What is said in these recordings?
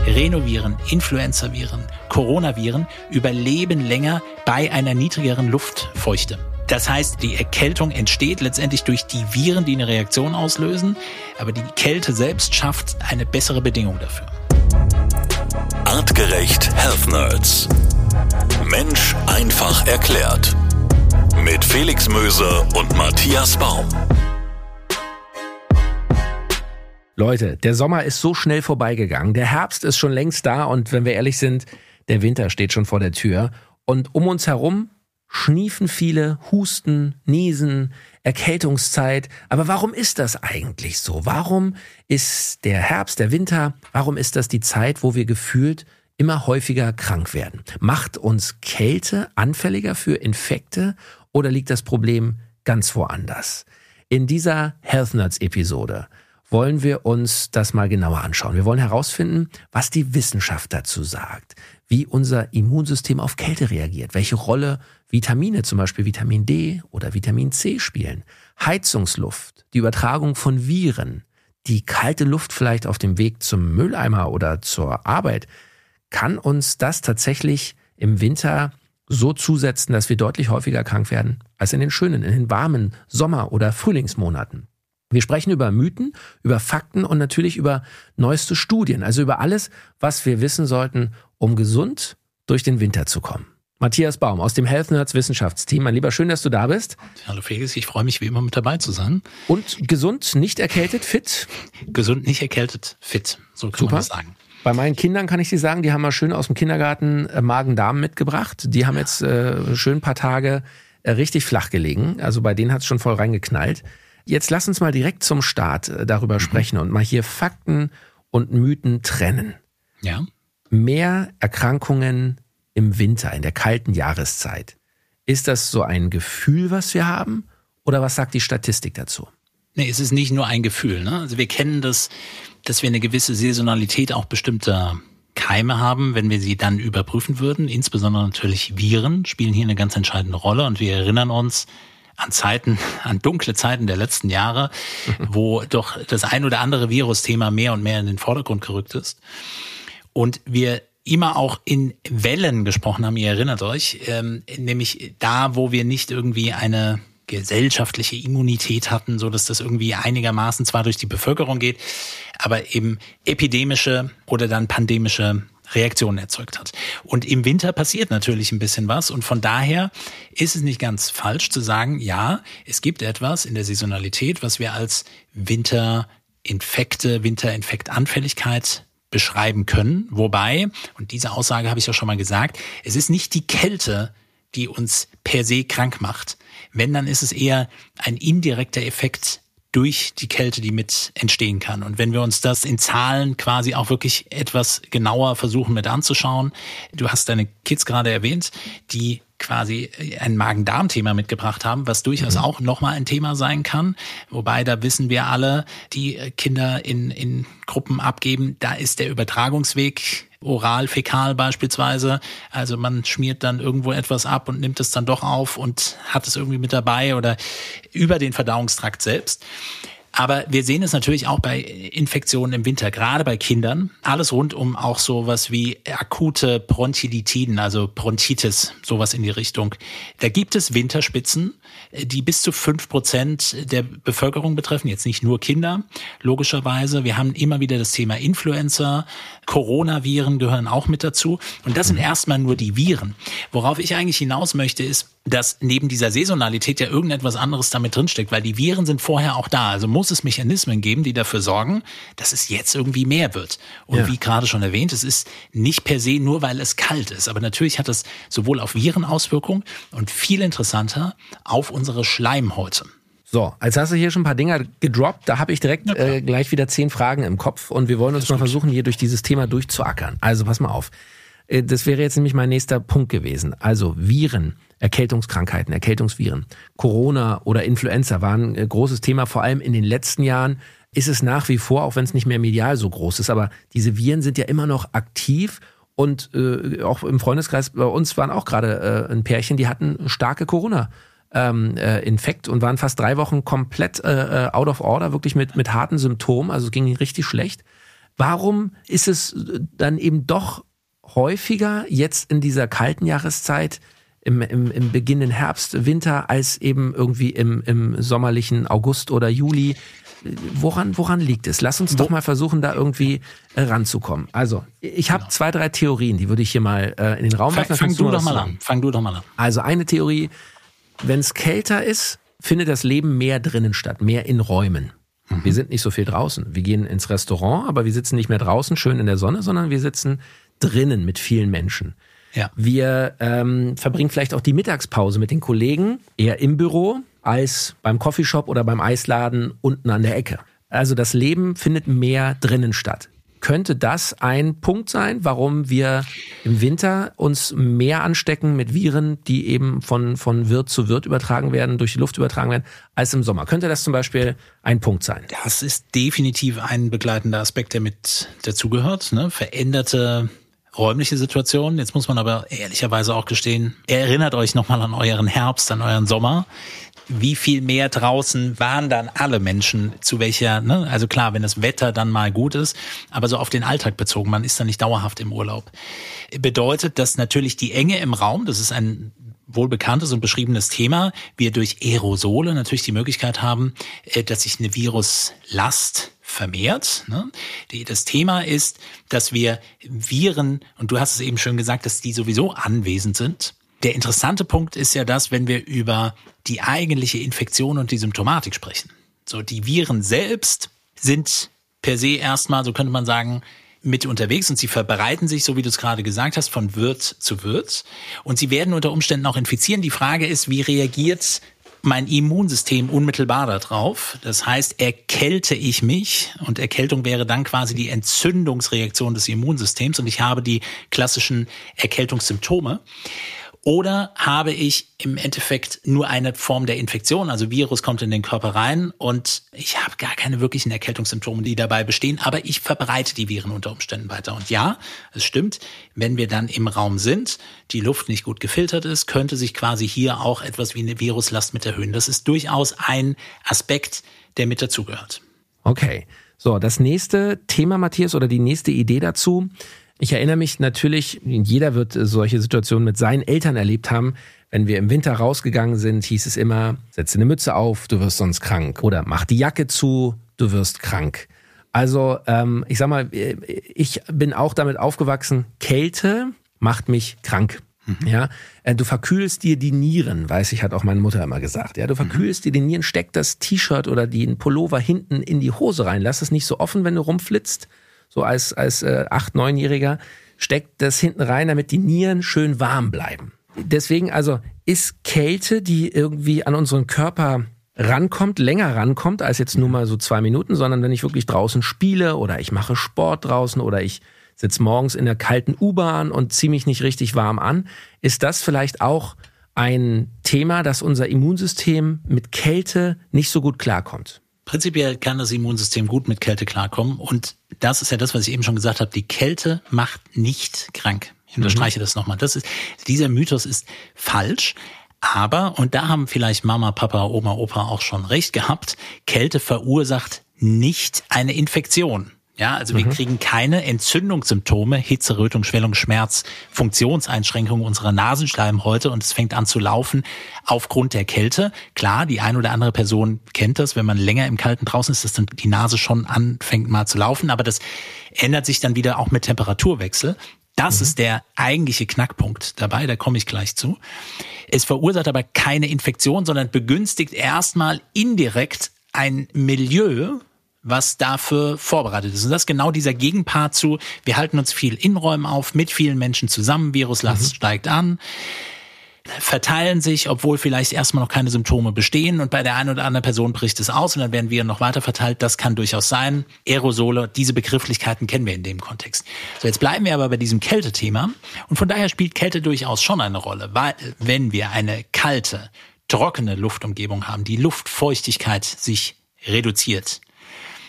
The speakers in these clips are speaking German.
Rhinoviren, Influenzaviren, Coronaviren überleben länger bei einer niedrigeren Luftfeuchte. Das heißt, die Erkältung entsteht letztendlich durch die Viren, die eine Reaktion auslösen, aber die Kälte selbst schafft eine bessere Bedingung dafür. Artgerecht Health Nerds. Mensch einfach erklärt. Mit Felix Möser und Matthias Baum. Leute, der Sommer ist so schnell vorbeigegangen. Der Herbst ist schon längst da und wenn wir ehrlich sind, der Winter steht schon vor der Tür. Und um uns herum schniefen viele, husten, niesen, Erkältungszeit. Aber warum ist das eigentlich so? Warum ist der Herbst, der Winter, warum ist das die Zeit, wo wir gefühlt immer häufiger krank werden? Macht uns Kälte anfälliger für Infekte oder liegt das Problem ganz woanders? In dieser Health Nerds Episode wollen wir uns das mal genauer anschauen. Wir wollen herausfinden, was die Wissenschaft dazu sagt, wie unser Immunsystem auf Kälte reagiert, welche Rolle Vitamine, zum Beispiel Vitamin D oder Vitamin C spielen, Heizungsluft, die Übertragung von Viren, die kalte Luft vielleicht auf dem Weg zum Mülleimer oder zur Arbeit. Kann uns das tatsächlich im Winter so zusetzen, dass wir deutlich häufiger krank werden als in den schönen, in den warmen Sommer- oder Frühlingsmonaten? Wir sprechen über Mythen, über Fakten und natürlich über neueste Studien, also über alles, was wir wissen sollten, um gesund durch den Winter zu kommen. Matthias Baum aus dem Health Nerds Wissenschaftsteam. Mein Lieber, schön, dass du da bist. Hallo Felix, ich freue mich wie immer mit dabei zu sein. Und gesund, nicht erkältet, fit? Gesund, nicht erkältet, fit, so kann man das sagen. Bei meinen Kindern kann ich dir sagen, die haben mal schön aus dem Kindergarten Magen-Darm mitgebracht. Die haben jetzt schön ein paar Tage richtig flach gelegen. Also bei denen hat es schon voll reingeknallt. Jetzt lass uns mal direkt zum Start darüber sprechen und mal hier Fakten und Mythen trennen. Ja. Mehr Erkrankungen im Winter, in der kalten Jahreszeit. Ist das so ein Gefühl, was wir haben? Oder was sagt die Statistik dazu? Nee, es ist nicht nur ein Gefühl, ne? Also wir kennen das, dass wir eine gewisse Saisonalität auch bestimmter Keime haben, wenn wir sie dann überprüfen würden. Insbesondere natürlich Viren spielen hier eine ganz entscheidende Rolle. Und wir erinnern uns an dunkle Zeiten der letzten Jahre, wo doch das ein oder andere Virusthema mehr und mehr in den Vordergrund gerückt ist. Und wir immer auch in Wellen gesprochen haben, ihr erinnert euch, nämlich da, wo wir nicht irgendwie eine gesellschaftliche Immunität hatten, so dass das irgendwie einigermaßen zwar durch die Bevölkerung geht, aber eben epidemische oder dann pandemische Reaktionen erzeugt hat. Und im Winter passiert natürlich ein bisschen was und von daher ist es nicht ganz falsch zu sagen, ja, es gibt etwas in der Saisonalität, was wir als Winterinfektanfälligkeit beschreiben können. Wobei, und diese Aussage habe ich ja schon mal gesagt, es ist nicht die Kälte, die uns per se krank macht. Wenn, dann ist es eher ein indirekter Effekt durch die Kälte, die mit entstehen kann. Und wenn wir uns das in Zahlen quasi auch wirklich etwas genauer versuchen mit anzuschauen, du hast deine Kids gerade erwähnt, die quasi ein Magen-Darm-Thema mitgebracht haben, was durchaus auch nochmal ein Thema sein kann. Wobei, da wissen wir alle, die Kinder in Gruppen abgeben, da ist der Übertragungsweg oral, fäkal beispielsweise. Also man schmiert dann irgendwo etwas ab und nimmt es dann doch auf und hat es irgendwie mit dabei oder über den Verdauungstrakt selbst. Aber wir sehen es natürlich auch bei Infektionen im Winter, gerade bei Kindern. Alles rund um auch sowas wie akute Bronchilitiden, also Bronchitis, sowas in die Richtung. Da gibt es Winterspitzen, die bis zu 5% der Bevölkerung betreffen, jetzt nicht nur Kinder, logischerweise. Wir haben immer wieder das Thema Influenza, Coronaviren gehören auch mit dazu. Und das sind erstmal nur die Viren. Worauf ich eigentlich hinaus möchte, ist, dass neben dieser Saisonalität ja irgendetwas anderes damit drinsteckt, weil die Viren sind vorher auch da. Also muss es Mechanismen geben, die dafür sorgen, dass es jetzt irgendwie mehr wird. Und wie gerade schon erwähnt, es ist nicht per se nur, weil es kalt ist. Aber natürlich hat es sowohl auf Viren Auswirkungen und viel interessanter auf unsere Schleimhäute. So, jetzt hast du hier schon ein paar Dinger gedroppt. Da habe ich direkt gleich wieder 10 Fragen im Kopf. Und wir wollen uns mal versuchen, hier durch dieses Thema durchzuackern. Also pass mal auf. Das wäre jetzt nämlich mein nächster Punkt gewesen. Also Viren, Erkältungskrankheiten, Erkältungsviren, Corona oder Influenza waren ein großes Thema. Vor allem in den letzten Jahren ist es nach wie vor, auch wenn es nicht mehr medial so groß ist. Aber diese Viren sind ja immer noch aktiv. Und auch im Freundeskreis bei uns waren auch gerade ein Pärchen, die hatten starke Corona-Infekt und waren fast 3 Wochen komplett out of order, wirklich mit harten Symptomen. Also es ging richtig schlecht. warum ist es dann eben doch häufiger jetzt in dieser kalten Jahreszeit, im beginnenden Herbst, Winter, als eben irgendwie im sommerlichen August oder Juli? Woran liegt es? Lass uns doch mal versuchen, da irgendwie ranzukommen. Also, ich habe 2, 3 Theorien, die würde ich hier mal in den Raum werfen. Fang du doch mal an. Also eine Theorie, wenn es kälter ist, findet das Leben mehr drinnen statt, mehr in Räumen. Wir sind nicht so viel draußen. Wir gehen ins Restaurant, aber wir sitzen nicht mehr draußen schön in der Sonne, sondern wir sitzen drinnen mit vielen Menschen. Ja. Wir verbringen vielleicht auch die Mittagspause mit den Kollegen eher im Büro als beim Coffeeshop oder beim Eisladen unten an der Ecke. Also das Leben findet mehr drinnen statt. Könnte das ein Punkt sein, warum wir im Winter uns mehr anstecken mit Viren, die eben von Wirt zu Wirt übertragen werden, durch die Luft übertragen werden, als im Sommer? Könnte das zum Beispiel ein Punkt sein? Das ist definitiv ein begleitender Aspekt, der mit dazugehört, ne? Veränderte räumliche Situation. Jetzt muss man aber ehrlicherweise auch gestehen, erinnert euch nochmal an euren Herbst, an euren Sommer. Wie viel mehr draußen waren dann alle Menschen, zu welcher, ne? Also klar, wenn das Wetter dann mal gut ist, aber so auf den Alltag bezogen, man ist dann nicht dauerhaft im Urlaub. Bedeutet, dass natürlich die Enge im Raum, das ist ein wohlbekanntes und beschriebenes Thema, wir durch Aerosole natürlich die Möglichkeit haben, dass sich eine Viruslast vermehrt. Ne? Das Thema ist, dass wir Viren, und du hast es eben schön gesagt, dass die sowieso anwesend sind. Der interessante Punkt ist ja das, wenn wir über die eigentliche Infektion und die Symptomatik sprechen. So, die Viren selbst sind per se erstmal, so könnte man sagen, mit unterwegs und sie verbreiten sich, so wie du es gerade gesagt hast, von Wirt zu Wirt. Und sie werden unter Umständen auch infizieren. Die Frage ist, wie reagiert mein Immunsystem unmittelbar darauf? Das heißt, erkälte ich mich, und Erkältung wäre dann quasi die Entzündungsreaktion des Immunsystems und ich habe die klassischen Erkältungssymptome. Oder habe ich im Endeffekt nur eine Form der Infektion, also Virus kommt in den Körper rein und ich habe gar keine wirklichen Erkältungssymptome, die dabei bestehen, aber ich verbreite die Viren unter Umständen weiter. Und ja, es stimmt, wenn wir dann im Raum sind, die Luft nicht gut gefiltert ist, könnte sich quasi hier auch etwas wie eine Viruslast mit erhöhen. Das ist durchaus ein Aspekt, der mit dazugehört. Okay, so das nächste Thema, Matthias, oder die nächste Idee dazu. Ich erinnere mich natürlich, jeder wird solche Situationen mit seinen Eltern erlebt haben. Wenn wir im Winter rausgegangen sind, hieß es immer, setz eine Mütze auf, du wirst sonst krank. Oder mach die Jacke zu, du wirst krank. Also ich sag mal, ich bin auch damit aufgewachsen, Kälte macht mich krank. Ja, du verkühlst dir die Nieren, weiß ich, hat auch meine Mutter immer gesagt. Ja, du verkühlst dir die Nieren, steck das T-Shirt oder den Pullover hinten in die Hose rein. Lass es nicht so offen, wenn du rumflitzt. So als 8-, 9-Jähriger, steckt das hinten rein, damit die Nieren schön warm bleiben. Deswegen also ist Kälte, die irgendwie an unseren Körper rankommt, länger rankommt als jetzt nur mal so 2 Minuten, sondern wenn ich wirklich draußen spiele oder ich mache Sport draußen oder ich sitze morgens in der kalten U-Bahn und ziehe mich nicht richtig warm an, ist das vielleicht auch ein Thema, dass unser Immunsystem mit Kälte nicht so gut klarkommt. Prinzipiell kann das Immunsystem gut mit Kälte klarkommen und das ist ja das, was ich eben schon gesagt habe, die Kälte macht nicht krank. Ich unterstreiche das nochmal. Dieser Mythos ist falsch, aber, und da haben vielleicht Mama, Papa, Oma, Opa auch schon recht gehabt, Kälte verursacht nicht eine Infektion. Ja, also wir kriegen keine Entzündungssymptome, Hitze, Rötung, Schwellung, Schmerz, Funktionseinschränkungen unserer Nasenschleimhäute und es fängt an zu laufen aufgrund der Kälte. Klar, die ein oder andere Person kennt das, wenn man länger im Kalten draußen ist, dass dann die Nase schon anfängt mal zu laufen, aber das ändert sich dann wieder auch mit Temperaturwechsel. Das ist der eigentliche Knackpunkt dabei, da komme ich gleich zu. Es verursacht aber keine Infektion, sondern begünstigt erstmal indirekt ein Milieu, was dafür vorbereitet ist. Und das ist genau dieser Gegenpart zu, wir halten uns viel in Räumen auf, mit vielen Menschen zusammen, Viruslast steigt an, verteilen sich, obwohl vielleicht erstmal noch keine Symptome bestehen und bei der einen oder anderen Person bricht es aus und dann werden wir noch weiter verteilt. Das kann durchaus sein. Aerosole, diese Begrifflichkeiten kennen wir in dem Kontext. So, jetzt bleiben wir aber bei diesem Kältethema und von daher spielt Kälte durchaus schon eine Rolle, weil wenn wir eine kalte, trockene Luftumgebung haben, die Luftfeuchtigkeit sich reduziert,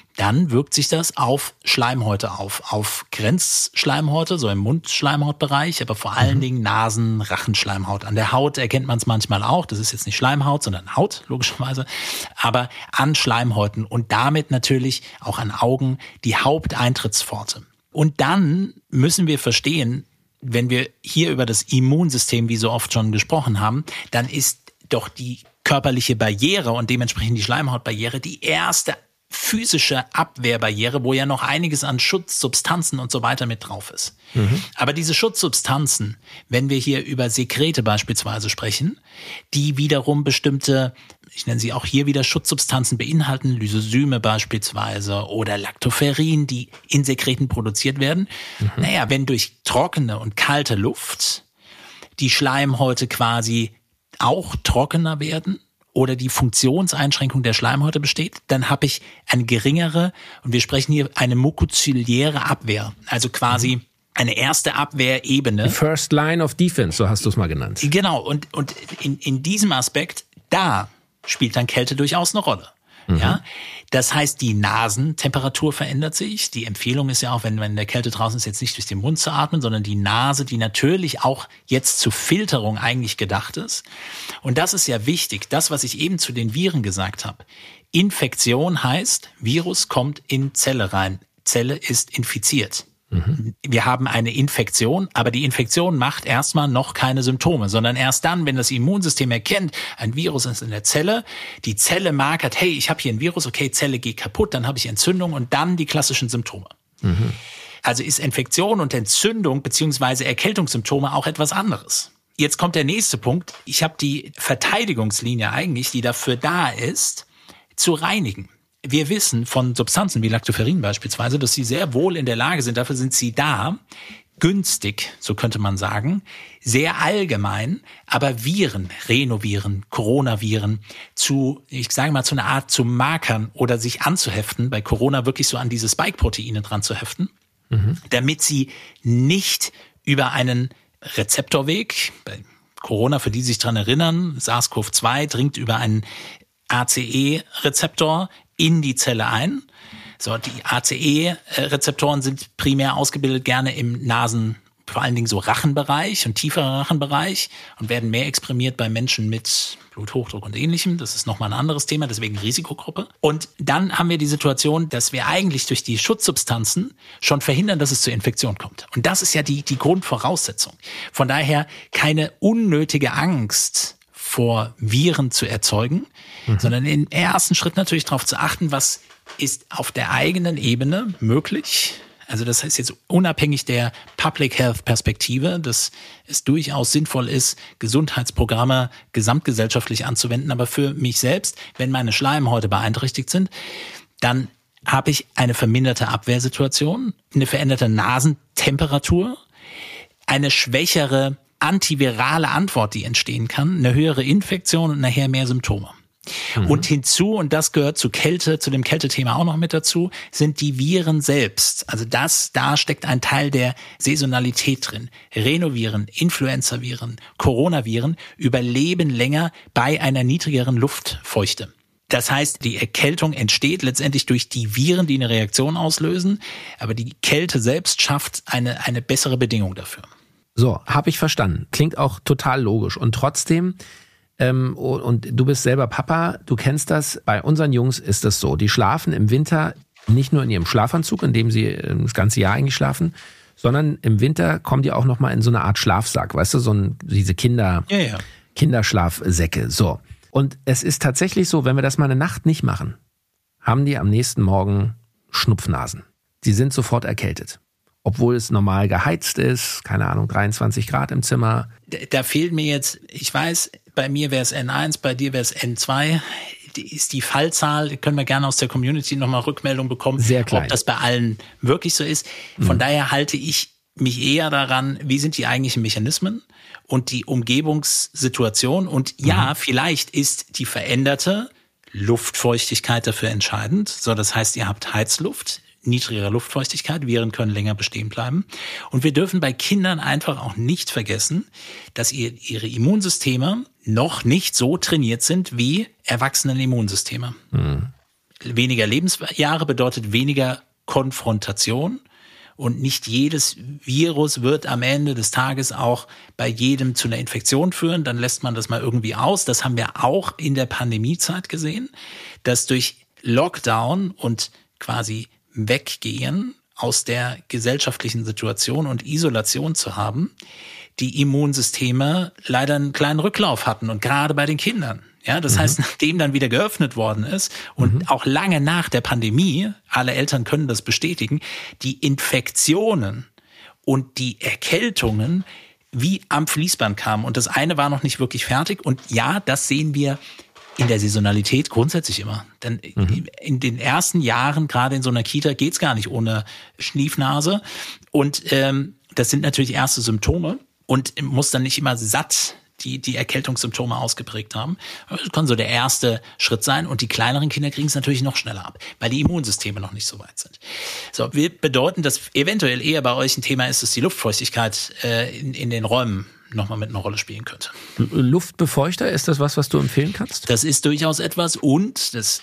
dann wirkt sich das auf Schleimhäute auf Grenzschleimhäute, so im Mundschleimhautbereich, aber vor allen Dingen Nasen-, Rachenschleimhaut. An der Haut erkennt man es manchmal auch, das ist jetzt nicht Schleimhaut, sondern Haut, logischerweise, aber an Schleimhäuten und damit natürlich auch an Augen die Haupteintrittspforte. Und dann müssen wir verstehen, wenn wir hier über das Immunsystem, wie so oft schon gesprochen haben, dann ist doch die körperliche Barriere und dementsprechend die Schleimhautbarriere die erste physische Abwehrbarriere, wo ja noch einiges an Schutzsubstanzen und so weiter mit drauf ist. Aber diese Schutzsubstanzen, wenn wir hier über Sekrete beispielsweise sprechen, die wiederum bestimmte, ich nenne sie auch hier wieder Schutzsubstanzen beinhalten, Lysozyme beispielsweise oder Lactoferrin, die in Sekreten produziert werden. Naja, wenn durch trockene und kalte Luft die Schleimhäute quasi auch trockener werden, oder die Funktionseinschränkung der Schleimhäute besteht, dann habe ich eine geringere, und wir sprechen hier eine mukoziliäre Abwehr, also quasi eine erste Abwehrebene. Die First Line of Defense, so hast du es mal genannt. Genau, und in diesem Aspekt, da spielt dann Kälte durchaus eine Rolle. Ja, das heißt, die Nasentemperatur verändert sich. Die Empfehlung ist ja auch, wenn man in der Kälte draußen ist, jetzt nicht durch den Mund zu atmen, sondern die Nase, die natürlich auch jetzt zur Filterung eigentlich gedacht ist. Und das ist ja wichtig. Das, was ich eben zu den Viren gesagt habe. Infektion heißt, Virus kommt in Zelle rein. Zelle ist infiziert. Wir haben eine Infektion, aber die Infektion macht erstmal noch keine Symptome, sondern erst dann, wenn das Immunsystem erkennt, ein Virus ist in der Zelle, die Zelle markert, hey, ich habe hier ein Virus, okay, Zelle geht kaputt, dann habe ich Entzündung und dann die klassischen Symptome. Also ist Infektion und Entzündung beziehungsweise Erkältungssymptome auch etwas anderes. Jetzt kommt der nächste Punkt. Ich habe die Verteidigungslinie eigentlich, die dafür da ist, zu reinigen. Wir wissen von Substanzen wie Lactoferrin beispielsweise, dass sie sehr wohl in der Lage sind, dafür sind sie da, günstig, so könnte man sagen, sehr allgemein, aber Viren, Rhinoviren, Coronaviren ich sage mal, zu einer Art zu markern oder sich anzuheften, bei Corona wirklich so an diese Spike-Proteine dran zu heften, damit sie nicht über einen Rezeptorweg, bei Corona, für die sich dran erinnern, SARS-CoV-2 dringt über einen ACE-Rezeptor in die Zelle ein. So, die ACE-Rezeptoren sind primär ausgebildet gerne im vor allen Dingen so Rachenbereich und tieferer Rachenbereich und werden mehr exprimiert bei Menschen mit Bluthochdruck und Ähnlichem. Das ist nochmal ein anderes Thema, deswegen Risikogruppe. Und dann haben wir die Situation, dass wir eigentlich durch die Schutzsubstanzen schon verhindern, dass es zur Infektion kommt. Und das ist ja die Grundvoraussetzung. Von daher keine unnötige Angst vor Viren zu erzeugen, sondern im ersten Schritt natürlich darauf zu achten, was ist auf der eigenen Ebene möglich. Also das heißt jetzt unabhängig der Public Health Perspektive, dass es durchaus sinnvoll ist, Gesundheitsprogramme gesamtgesellschaftlich anzuwenden. Aber für mich selbst, wenn meine Schleimhäute beeinträchtigt sind, dann habe ich eine verminderte Abwehrsituation, eine veränderte Nasentemperatur, eine schwächere antivirale Antwort, die entstehen kann, eine höhere Infektion und nachher mehr Symptome. Und hinzu, und das gehört zu dem Kältethema auch noch mit dazu, sind die Viren selbst. Also da steckt ein Teil der Saisonalität drin. Rhinoviren, Influenzaviren, Coronaviren überleben länger bei einer niedrigeren Luftfeuchte. Das heißt, die Erkältung entsteht letztendlich durch die Viren, die eine Reaktion auslösen, aber die Kälte selbst schafft eine bessere Bedingung dafür. So, habe ich verstanden. Klingt auch total logisch. Und trotzdem, und du bist selber Papa, du kennst das, bei unseren Jungs ist das so. Die schlafen im Winter nicht nur in ihrem Schlafanzug, in dem sie das ganze Jahr eigentlich schlafen, sondern im Winter kommen die auch nochmal in so eine Art Schlafsack, weißt du, diese Kinderschlafsäcke. So. Und es ist tatsächlich so, wenn wir das mal eine Nacht nicht machen, haben die am nächsten Morgen Schnupfnasen. Die sind sofort erkältet. Obwohl es normal geheizt ist, keine Ahnung, 23 Grad im Zimmer. Da fehlt mir jetzt, ich weiß, bei mir wäre es N1, bei dir wäre es N2. Ist die Fallzahl, können wir gerne aus der Community nochmal Rückmeldung bekommen, sehr klein, ob das bei allen wirklich so ist. Von daher halte ich mich eher daran, wie sind die eigentlichen Mechanismen und die Umgebungssituation. Und ja, vielleicht ist die veränderte Luftfeuchtigkeit dafür entscheidend. So, das heißt, ihr habt Heizluft, niedrigere Luftfeuchtigkeit, Viren können länger bestehen bleiben. Und wir dürfen bei Kindern einfach auch nicht vergessen, dass ihre Immunsysteme noch nicht so trainiert sind wie Erwachsenen-Immunsysteme. weniger Lebensjahre bedeutet weniger Konfrontation. Und nicht jedes Virus wird am Ende des Tages auch bei jedem zu einer Infektion führen. Dann lässt man das mal irgendwie aus. Das haben wir auch in der Pandemiezeit gesehen, dass durch Lockdown und quasi Weggehen aus der gesellschaftlichen Situation und Isolation zu haben, die Immunsysteme leider einen kleinen Rücklauf hatten und gerade bei den Kindern. Ja, das heißt, nachdem dann wieder geöffnet worden ist und auch lange nach der Pandemie, alle Eltern können das bestätigen, die Infektionen und die Erkältungen wie am Fließband kamen. Und das eine war noch nicht wirklich fertig. Und ja, das sehen wir in der Saisonalität grundsätzlich immer. Denn in den ersten Jahren, gerade in so einer Kita, geht's gar nicht ohne Schniefnase. Und das sind natürlich erste Symptome und muss dann nicht immer satt die Erkältungssymptome ausgeprägt haben. Das kann so der erste Schritt sein. Und die kleineren Kinder kriegen es natürlich noch schneller ab, weil die Immunsysteme noch nicht so weit sind. So, wir bedeuten, dass eventuell eher bei euch ein Thema ist, dass die Luftfeuchtigkeit in den Räumen nochmal mit einer Rolle spielen könnte. Luftbefeuchter, ist das was du empfehlen kannst? Das ist durchaus etwas und das,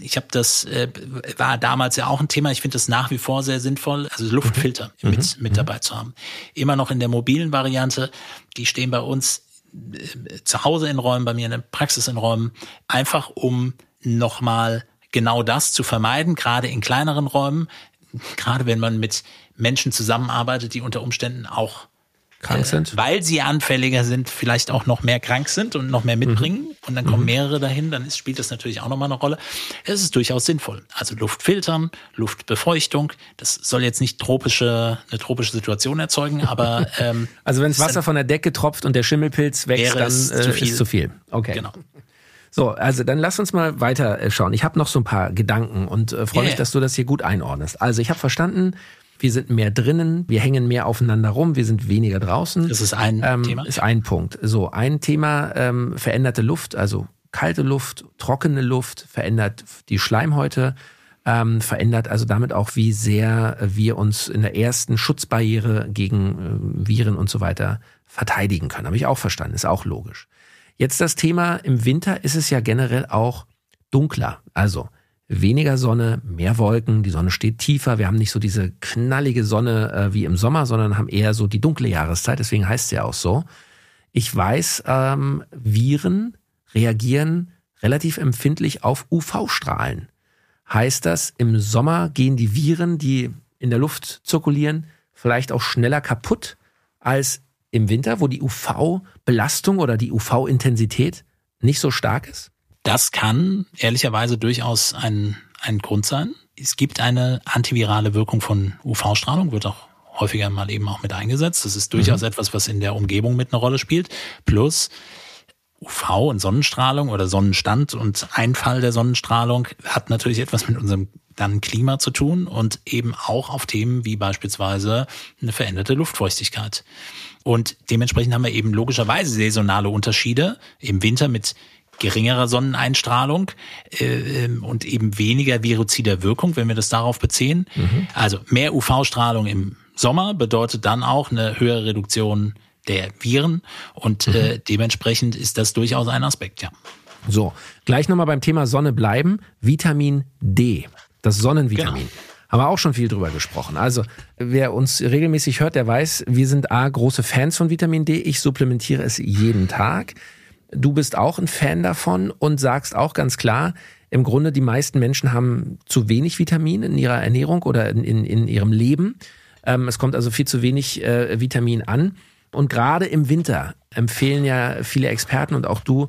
war damals ja auch ein Thema. Ich finde das nach wie vor sehr sinnvoll, also Luftfilter mit dabei zu haben. Immer noch in der mobilen Variante. Die stehen bei uns zu Hause in Räumen, bei mir in der Praxis in Räumen, einfach um nochmal genau das zu vermeiden, gerade in kleineren Räumen, gerade wenn man mit Menschen zusammenarbeitet, die unter Umständen auch krank sind, weil sie anfälliger sind, vielleicht auch noch mehr krank sind und noch mehr mitbringen und dann kommen mehrere dahin, dann spielt das natürlich auch nochmal eine Rolle. Es ist durchaus sinnvoll. Also Luftfiltern, Luftbefeuchtung, das soll jetzt nicht eine tropische Situation erzeugen, aber also wenn das Wasser von der Decke tropft und der Schimmelpilz wächst, dann ist zu viel. Okay. Genau. So, also dann lass uns mal weiter schauen. Ich habe noch so ein paar Gedanken und freue mich, dass du das hier gut einordnest. Also ich habe verstanden, wir sind mehr drinnen, wir hängen mehr aufeinander rum, wir sind weniger draußen. Das ist ein Thema. Ist ein Punkt. So, ein Thema, veränderte Luft, also kalte Luft, trockene Luft, verändert die Schleimhäute, verändert also damit auch, wie sehr wir uns in der ersten Schutzbarriere gegen Viren und so weiter verteidigen können. Habe ich auch verstanden, ist auch logisch. Jetzt das Thema, im Winter ist es ja generell auch dunkler, also weniger Sonne, mehr Wolken, die Sonne steht tiefer, wir haben nicht so diese knallige Sonne wie im Sommer, sondern haben eher so die dunkle Jahreszeit, deswegen heißt es ja auch so. Ich weiß, Viren reagieren relativ empfindlich auf UV-Strahlen. Heißt das, im Sommer gehen die Viren, die in der Luft zirkulieren, vielleicht auch schneller kaputt als im Winter, wo die UV-Belastung oder die UV-Intensität nicht so stark ist? Das kann ehrlicherweise durchaus ein Grund sein. Es gibt eine antivirale Wirkung von UV-Strahlung, wird auch häufiger mal eben auch mit eingesetzt. Das ist durchaus etwas, was in der Umgebung mit eine Rolle spielt. Plus UV und Sonnenstrahlung oder Sonnenstand und Einfall der Sonnenstrahlung hat natürlich etwas mit unserem dann Klima zu tun und eben auch auf Themen wie beispielsweise eine veränderte Luftfeuchtigkeit. Und dementsprechend haben wir eben logischerweise saisonale Unterschiede im Winter mit geringerer Sonneneinstrahlung und eben weniger viruzider Wirkung, wenn wir das darauf beziehen. Also mehr UV-Strahlung im Sommer bedeutet dann auch eine höhere Reduktion der Viren und dementsprechend ist das durchaus ein Aspekt, ja. So, gleich nochmal beim Thema Sonne bleiben. Vitamin D, das Sonnenvitamin. Genau. Haben wir auch schon viel drüber gesprochen. Also, wer uns regelmäßig hört, der weiß, wir sind große Fans von Vitamin D. Ich supplementiere es jeden Tag. Du bist auch ein Fan davon und sagst auch ganz klar, im Grunde die meisten Menschen haben zu wenig Vitamin in ihrer Ernährung oder in ihrem Leben. Es kommt also viel zu wenig Vitamin an. Und gerade im Winter empfehlen ja viele Experten und auch du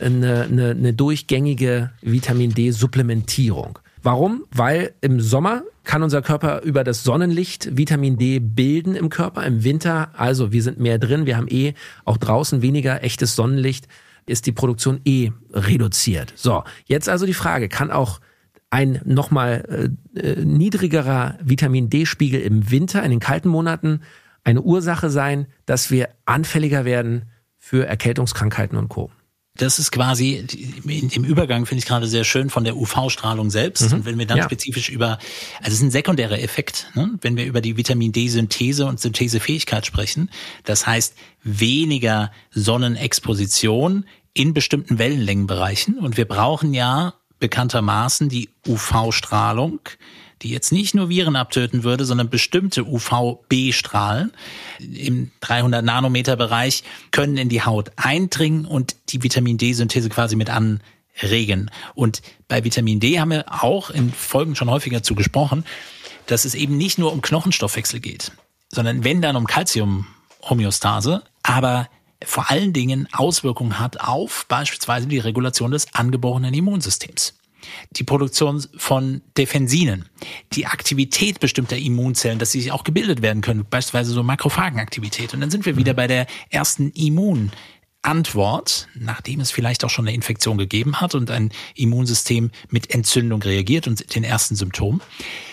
eine durchgängige Vitamin-D-Supplementierung. Warum? Weil im Sommer kann unser Körper über das Sonnenlicht Vitamin D bilden im Körper. Im Winter, also wir sind mehr drin, wir haben auch draußen weniger echtes Sonnenlicht, ist die Produktion reduziert. So, jetzt also die Frage, kann auch ein nochmal niedrigerer Vitamin-D-Spiegel im Winter, in den kalten Monaten, eine Ursache sein, dass wir anfälliger werden für Erkältungskrankheiten und Co.? Das ist quasi im Übergang, finde ich gerade sehr schön, von der UV-Strahlung selbst. Und wenn wir dann spezifisch also es ist ein sekundärer Effekt, ne? Wenn wir über die Vitamin-D-Synthese und Synthesefähigkeit sprechen. Das heißt, weniger Sonnenexposition in bestimmten Wellenlängenbereichen. Und wir brauchen ja bekanntermaßen die UV-Strahlung, die jetzt nicht nur Viren abtöten würde, sondern bestimmte UVB-Strahlen im 300 Nanometer Bereich können in die Haut eindringen und die Vitamin-D-Synthese quasi mit anregen. Und bei Vitamin D haben wir auch in Folgen schon häufiger dazu gesprochen, dass es eben nicht nur um Knochenstoffwechsel geht, sondern wenn dann um Calcium-Homöostase, aber vor allen Dingen Auswirkungen hat auf beispielsweise die Regulation des angeborenen Immunsystems. Die Produktion von Defensinen, die Aktivität bestimmter Immunzellen, dass sie auch gebildet werden können, beispielsweise so Makrophagenaktivität. Und dann sind wir wieder bei der ersten Immunantwort, nachdem es vielleicht auch schon eine Infektion gegeben hat und ein Immunsystem mit Entzündung reagiert und den ersten Symptomen.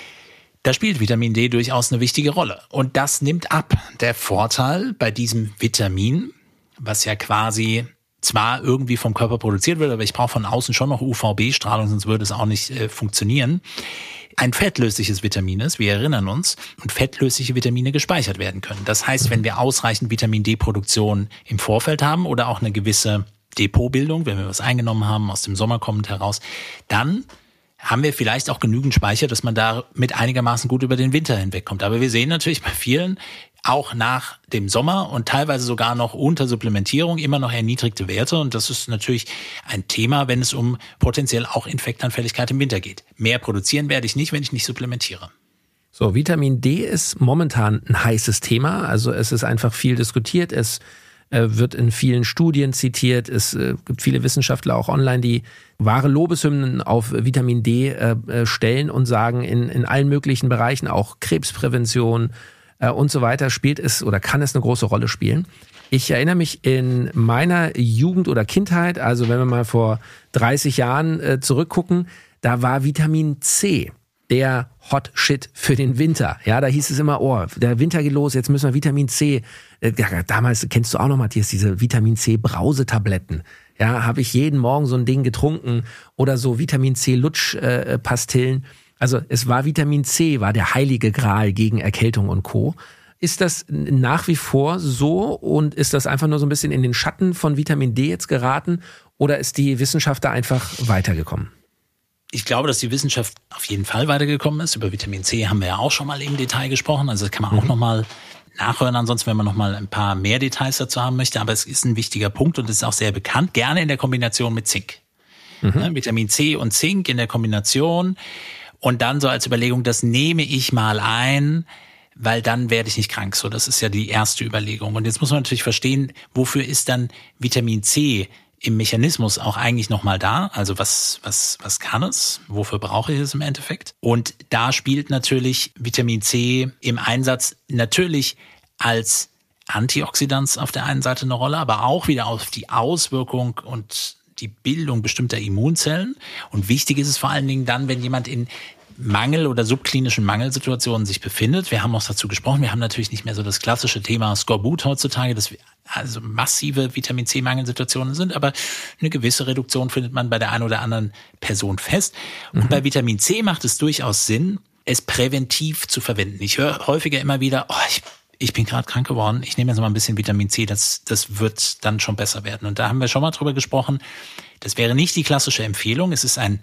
Da spielt Vitamin D durchaus eine wichtige Rolle. Und das nimmt ab. Der Vorteil bei diesem Vitamin, was ja quasi zwar irgendwie vom Körper produziert wird, aber ich brauche von außen schon noch UVB-Strahlung, sonst würde es auch nicht funktionieren, ein fettlösliches Vitamin ist, wir erinnern uns, und fettlösliche Vitamine gespeichert werden können. Das heißt, wenn wir ausreichend Vitamin D-Produktion im Vorfeld haben oder auch eine gewisse Depotbildung, wenn wir was eingenommen haben, aus dem Sommer kommend heraus, dann haben wir vielleicht auch genügend Speicher, dass man da mit einigermaßen gut über den Winter hinwegkommt. Aber wir sehen natürlich bei vielen, auch nach dem Sommer und teilweise sogar noch unter Supplementierung, immer noch erniedrigte Werte. Und das ist natürlich ein Thema, wenn es um potenziell auch Infektanfälligkeit im Winter geht. Mehr produzieren werde ich nicht, wenn ich nicht supplementiere. So, Vitamin D ist momentan ein heißes Thema. Also es ist einfach viel diskutiert. Es wird in vielen Studien zitiert. Es gibt viele Wissenschaftler auch online, die wahre Lobeshymnen auf Vitamin D stellen und sagen, in allen möglichen Bereichen, auch Krebsprävention und so weiter, spielt es oder kann es eine große Rolle spielen. Ich erinnere mich in meiner Jugend oder Kindheit, also wenn wir mal vor 30 Jahren zurückgucken, da war Vitamin C der Hot Shit für den Winter. Ja, da hieß es immer, oh, der Winter geht los, jetzt müssen wir Vitamin C. Ja, damals, kennst du auch noch, Matthias, diese Vitamin C Brausetabletten. Ja, habe ich jeden Morgen so ein Ding getrunken oder so Vitamin C Lutschpastillen. Also es war Vitamin C, war der heilige Gral gegen Erkältung und Co. Ist das nach wie vor so und ist das einfach nur so ein bisschen in den Schatten von Vitamin D jetzt geraten oder ist die Wissenschaft da einfach weitergekommen? Ich glaube, dass die Wissenschaft auf jeden Fall weitergekommen ist. Über Vitamin C haben wir ja auch schon mal im Detail gesprochen. Also das kann man auch nochmal nachhören, ansonsten, wenn man nochmal ein paar mehr Details dazu haben möchte. Aber es ist ein wichtiger Punkt und es ist auch sehr bekannt, gerne in der Kombination mit Zink. Vitamin C und Zink in der Kombination und dann so als Überlegung, das nehme ich mal ein, weil dann werde ich nicht krank. So, das ist ja die erste Überlegung. Und jetzt muss man natürlich verstehen, wofür ist dann Vitamin C im Mechanismus auch eigentlich nochmal da? Also was kann es? Wofür brauche ich es im Endeffekt? Und da spielt natürlich Vitamin C im Einsatz natürlich als Antioxidant auf der einen Seite eine Rolle, aber auch wieder auf die Auswirkung und die Bildung bestimmter Immunzellen. Und wichtig ist es vor allen Dingen dann, wenn jemand in Mangel- oder subklinischen Mangelsituationen sich befindet. Wir haben auch dazu gesprochen, wir haben natürlich nicht mehr so das klassische Thema Skorbut heutzutage, dass wir also massive Vitamin-C-Mangelsituationen sind, aber eine gewisse Reduktion findet man bei der einen oder anderen Person fest. Und bei Vitamin C macht es durchaus Sinn, es präventiv zu verwenden. Ich höre häufiger immer wieder, ich bin gerade krank geworden, ich nehme jetzt mal ein bisschen Vitamin C, das wird dann schon besser werden. Und da haben wir schon mal drüber gesprochen, das wäre nicht die klassische Empfehlung, es ist ein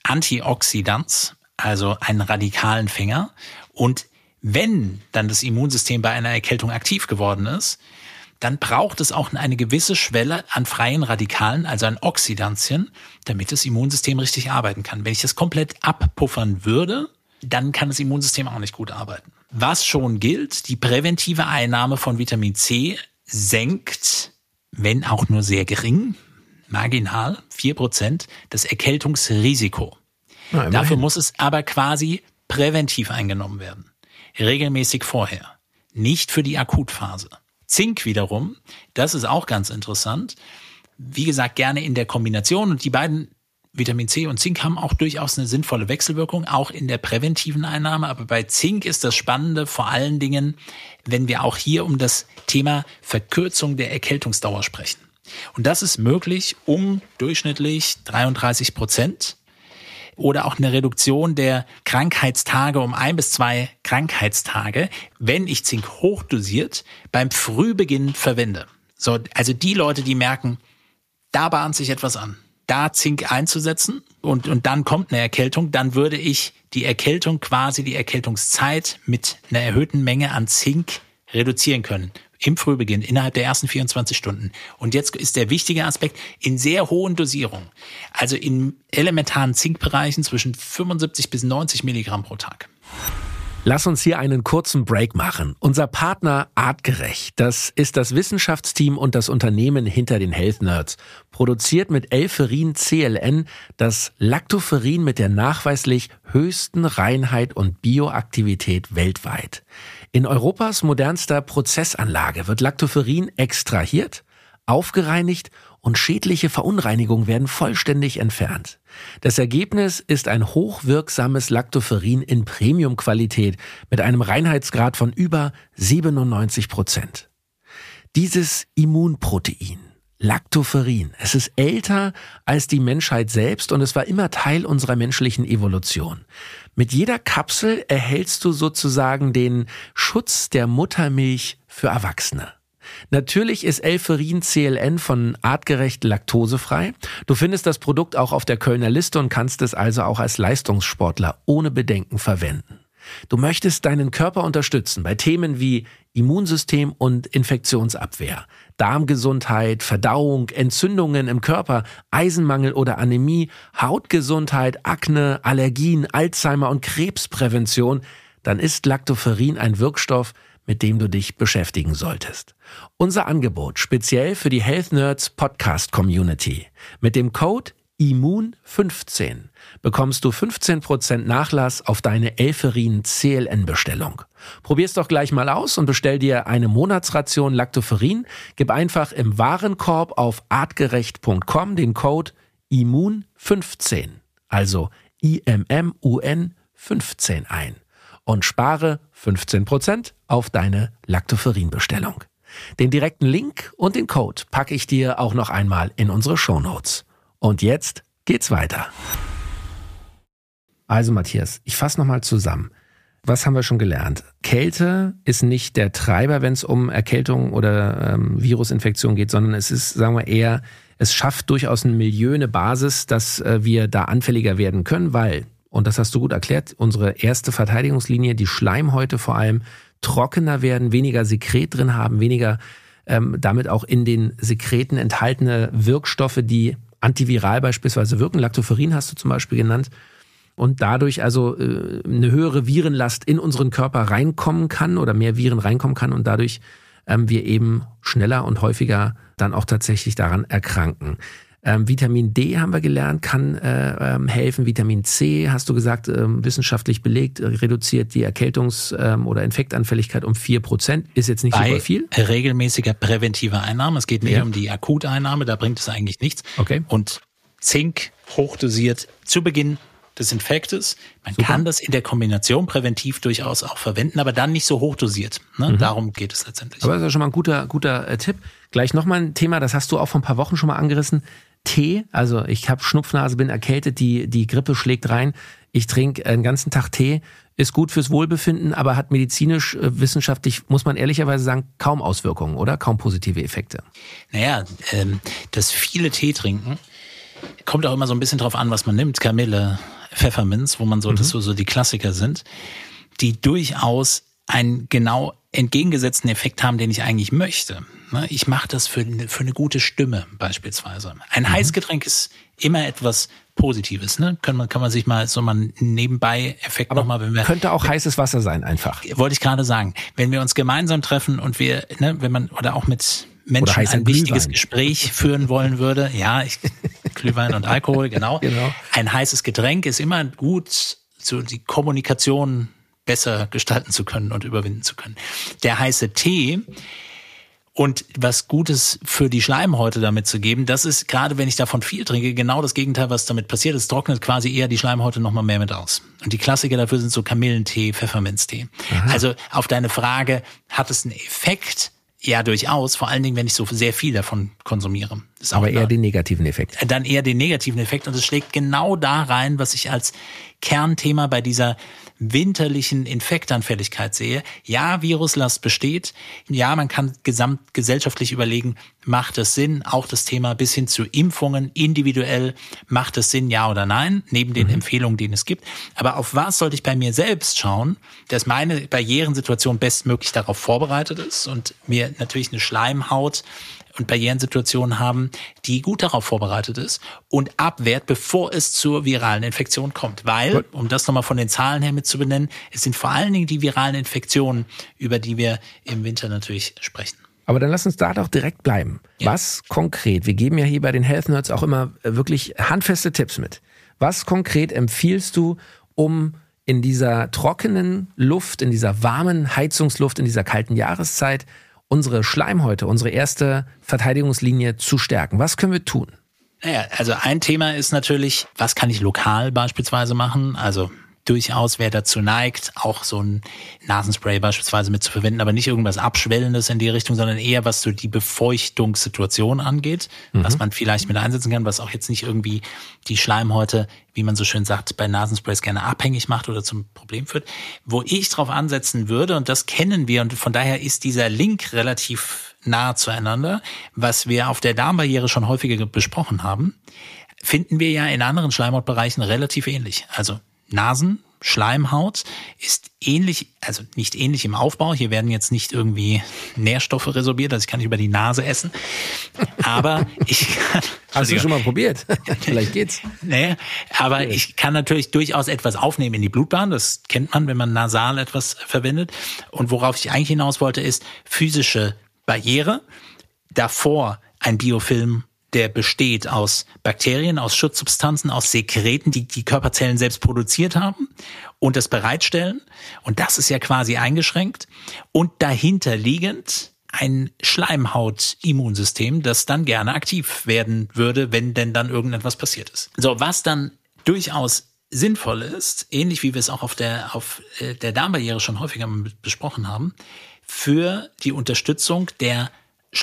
Antioxidant, also einen radikalen Fänger. Und wenn dann das Immunsystem bei einer Erkältung aktiv geworden ist, dann braucht es auch eine gewisse Schwelle an freien Radikalen, also an Oxidantien, damit das Immunsystem richtig arbeiten kann. Wenn ich das komplett abpuffern würde, dann kann das Immunsystem auch nicht gut arbeiten. Was schon gilt, die präventive Einnahme von Vitamin C senkt, wenn auch nur sehr gering, marginal, 4%, das Erkältungsrisiko. Dafür muss es aber quasi präventiv eingenommen werden. Regelmäßig vorher. Nicht für die Akutphase. Zink wiederum, das ist auch ganz interessant. Wie gesagt, gerne in der Kombination. Und die beiden, Vitamin C und Zink, haben auch durchaus eine sinnvolle Wechselwirkung, auch in der präventiven Einnahme. Aber bei Zink ist das Spannende vor allen Dingen, wenn wir auch hier um das Thema Verkürzung der Erkältungsdauer sprechen. Und das ist möglich um durchschnittlich 33%. Oder auch eine Reduktion der Krankheitstage um 1 bis 2 Krankheitstage, wenn ich Zink hochdosiert beim Frühbeginn verwende. So, also die Leute, die merken, da bahnt sich etwas an. da Zink einzusetzen und dann kommt eine Erkältung, dann würde ich die Erkältung, quasi die Erkältungszeit mit einer erhöhten Menge an Zink reduzieren können. Im Frühbeginn, innerhalb der ersten 24 Stunden. Und jetzt ist der wichtige Aspekt, in sehr hohen Dosierungen, also in elementaren Zinkbereichen zwischen 75 bis 90 Milligramm pro Tag. Lass uns hier einen kurzen Break machen. Unser Partner Artgerecht, das ist das Wissenschaftsteam und das Unternehmen hinter den Health Nerds, produziert mit L-Ferrin CLN das Lactoferrin mit der nachweislich höchsten Reinheit und Bioaktivität weltweit. In Europas modernster Prozessanlage wird Lactoferrin extrahiert, aufgereinigt und schädliche Verunreinigungen werden vollständig entfernt. Das Ergebnis ist ein hochwirksames Lactoferrin in Premium-Qualität mit einem Reinheitsgrad von über 97%. Dieses Immunprotein, Lactoferrin, es ist älter als die Menschheit selbst und es war immer Teil unserer menschlichen Evolution. Mit jeder Kapsel erhältst du sozusagen den Schutz der Muttermilch für Erwachsene. Natürlich ist L-Ferrin CLN von Artgerecht laktosefrei. Du findest das Produkt auch auf der Kölner Liste und kannst es also auch als Leistungssportler ohne Bedenken verwenden. Du möchtest deinen Körper unterstützen bei Themen wie Immunsystem und Infektionsabwehr, Darmgesundheit, Verdauung, Entzündungen im Körper, Eisenmangel oder Anämie, Hautgesundheit, Akne, Allergien, Alzheimer und Krebsprävention, dann ist Lactoferrin ein Wirkstoff, mit dem du dich beschäftigen solltest. Unser Angebot speziell für die Health Nerds Podcast Community. Mit dem Code IMMUN15 bekommst du 15% Nachlass auf deine L-Ferrin CLN Bestellung. Probier's doch gleich mal aus und bestell dir eine Monatsration Lactoferrin. Gib einfach im Warenkorb auf artgerecht.com den Code IMMUN15, also IMMUN 15 ein und spare 15% auf deine Lactoferrin-Bestellung. Den direkten Link und den Code packe ich dir auch noch einmal in unsere Shownotes. Und jetzt geht's weiter. Also Matthias, ich fasse nochmal zusammen. Was haben wir schon gelernt? Kälte ist nicht der Treiber, wenn es um Erkältung oder Virusinfektion geht, sondern es ist, sagen wir eher, es schafft durchaus ein Milieu, eine Basis, dass wir da anfälliger werden können, weil, und das hast du gut erklärt, unsere erste Verteidigungslinie, die Schleimhäute vor allem, trockener werden, weniger Sekret drin haben, weniger damit auch in den Sekreten enthaltene Wirkstoffe, die antiviral beispielsweise wirken. Lactoferrin hast du zum Beispiel genannt. Und dadurch also eine höhere Virenlast in unseren Körper reinkommen kann oder mehr Viren reinkommen kann und dadurch wir eben schneller und häufiger dann auch tatsächlich daran erkranken. Vitamin D haben wir gelernt, kann helfen. Vitamin C, hast du gesagt, wissenschaftlich belegt, reduziert die Erkältungs- oder Infektanfälligkeit um 4%. Ist jetzt nicht super viel. Bei regelmäßiger präventiver Einnahme. Es geht nicht um die Akuteinnahme, da bringt es eigentlich nichts. Okay. Und Zink hochdosiert zu Beginn des Infektes. Man kann das in der Kombination präventiv durchaus auch verwenden, aber dann nicht so hochdosiert. Ne? Darum geht es letztendlich. Aber das ist ja schon mal ein guter Tipp. Gleich nochmal ein Thema, das hast du auch vor ein paar Wochen schon mal angerissen. Tee, also ich habe Schnupfnase, bin erkältet, die Grippe schlägt rein. Ich trinke einen ganzen Tag Tee, ist gut fürs Wohlbefinden, aber hat medizinisch, wissenschaftlich, muss man ehrlicherweise sagen, kaum Auswirkungen, oder? Kaum positive Effekte. Naja, das viele Tee trinken, kommt auch immer so ein bisschen drauf an, was man nimmt. Kamille, Pfefferminz, wo man so, das so die Klassiker sind, die durchaus einen genau entgegengesetzten Effekt haben, den ich eigentlich möchte. Ich mache das für eine gute Stimme beispielsweise. Ein Heißgetränk ist immer etwas Positives. Ne? Kann man sich mal so mal einen Nebenbei-Effekt nochmal, wenn wir... Könnte auch heißes Wasser sein einfach. Wollte ich gerade sagen. Wenn wir uns gemeinsam treffen und wir, ne, wenn man, oder auch mit Menschen ein wichtiges Gespräch führen wollen würde. Ja, Glühwein und Alkohol, genau. Ein heißes Getränk ist immer gut, so die Kommunikation besser gestalten zu können und überwinden zu können. Der heiße Tee und was Gutes für die Schleimhäute damit zu geben, das ist, gerade wenn ich davon viel trinke, genau das Gegenteil, was damit passiert. Es trocknet quasi eher die Schleimhäute nochmal mehr mit aus. Und die Klassiker dafür sind so Kamillentee, Pfefferminztee. Aha. Also auf deine Frage, hat es einen Effekt? Ja, durchaus. Vor allen Dingen, wenn ich so sehr viel davon konsumiere. Ist aber eher den negativen Effekt. Dann eher den negativen Effekt. Und es schlägt genau da rein, was ich als Kernthema bei dieser winterlichen Infektanfälligkeit sehe, ja, Viruslast besteht, ja, man kann gesamtgesellschaftlich überlegen, macht es Sinn, auch das Thema bis hin zu Impfungen individuell, macht es Sinn, ja oder nein, neben den Empfehlungen, die es gibt. Aber auf was sollte ich bei mir selbst schauen, dass meine Barrierensituation bestmöglich darauf vorbereitet ist und mir natürlich eine Schleimhaut und Barrierensituationen haben, die gut darauf vorbereitet ist und abwehrt, bevor es zur viralen Infektion kommt. Weil, um das nochmal von den Zahlen her mit zu benennen, es sind vor allen Dingen die viralen Infektionen, über die wir im Winter natürlich sprechen. Aber dann lass uns da doch direkt bleiben. Ja. Was konkret, wir geben ja hier bei den Health Nerds auch immer wirklich handfeste Tipps mit. Was konkret empfiehlst du, um in dieser trockenen Luft, in dieser warmen Heizungsluft, in dieser kalten Jahreszeit unsere Schleimhäute, unsere erste Verteidigungslinie zu stärken? Was können wir tun? Naja, also ein Thema ist natürlich, was kann ich lokal beispielsweise machen? Also durchaus, wer dazu neigt, auch so ein Nasenspray beispielsweise mit zu verwenden, aber nicht irgendwas Abschwellendes in die Richtung, sondern eher was so die Befeuchtungssituation angeht, was man vielleicht mit einsetzen kann, was auch jetzt nicht irgendwie die Schleimhäute, wie man so schön sagt, bei Nasensprays gerne abhängig macht oder zum Problem führt. Wo ich drauf ansetzen würde, und das kennen wir, und von daher ist dieser Link relativ nah zueinander, was wir auf der Darmbarriere schon häufiger besprochen haben, finden wir ja in anderen Schleimhautbereichen relativ ähnlich. Also Nasenschleimhaut ist ähnlich, also nicht ähnlich im Aufbau. Hier werden jetzt nicht irgendwie Nährstoffe resorbiert, also ich kann nicht über die Nase essen. Aber ich kann... Hast du schon mal probiert? Vielleicht geht's. Nee, aber ich kann natürlich durchaus etwas aufnehmen in die Blutbahn. Das kennt man, wenn man nasal etwas verwendet. Und worauf ich eigentlich hinaus wollte, ist physische Barriere. Davor ein Biofilm, der besteht aus Bakterien, aus Schutzsubstanzen, aus Sekreten, die die Körperzellen selbst produziert haben und das bereitstellen. Und das ist ja quasi eingeschränkt. Und dahinter liegend ein Schleimhautimmunsystem, das dann gerne aktiv werden würde, wenn denn dann irgendetwas passiert ist. So, was dann durchaus sinnvoll ist, ähnlich wie wir es auch auf der Darmbarriere schon häufiger besprochen haben, für die Unterstützung der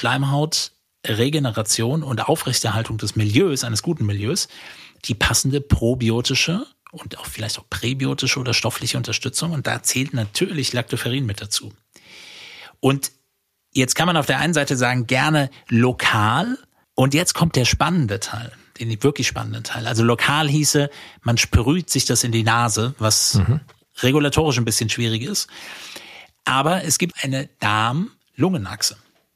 Schleimhautregeneration und Aufrechterhaltung des Milieus, eines guten Milieus, die passende probiotische und auch vielleicht auch präbiotische oder stoffliche Unterstützung. Und da zählt natürlich Lactoferrin mit dazu. Und jetzt kann man auf der einen Seite sagen, gerne lokal. Und jetzt kommt der spannende Teil, den wirklich spannenden Teil. Also lokal hieße, man sprüht sich das in die Nase, was regulatorisch ein bisschen schwierig ist. Aber es gibt eine Darm-Lungenachse.